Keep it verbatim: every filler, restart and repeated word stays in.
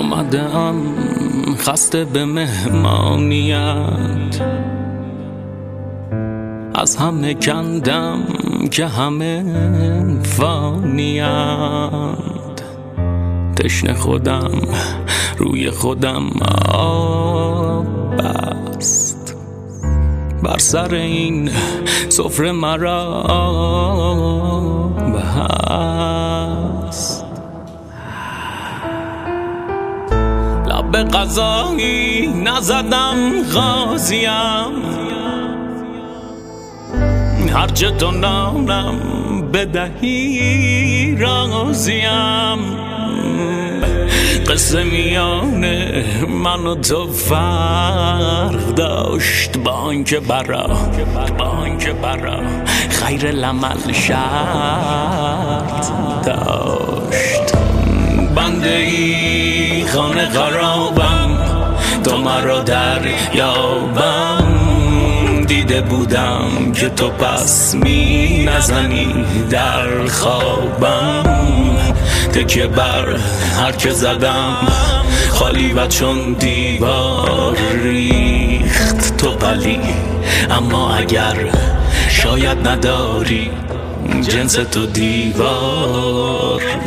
آمدم خسته به مهمانیت، از همه کندم که همه فانیند. تشنه خودم روی خودم آب بست، بر سر این سفره مرا بست. لب غذایی نزدم غازیم، هرچه تو نانم بدهی راضیم. قصه میان من و تو فرق داشت، با آنکه برا با آنکه برا خیر العمل شرط داشت. بنده ای خانه خرابم، تو مرا در یابم. دیده بودم که تو پس می نزنی در خوابم. تکیه بر هر که زدم خالی و چون دیوار ریخت تو بلی. اما اگر شاید نداری جنس تو دیوار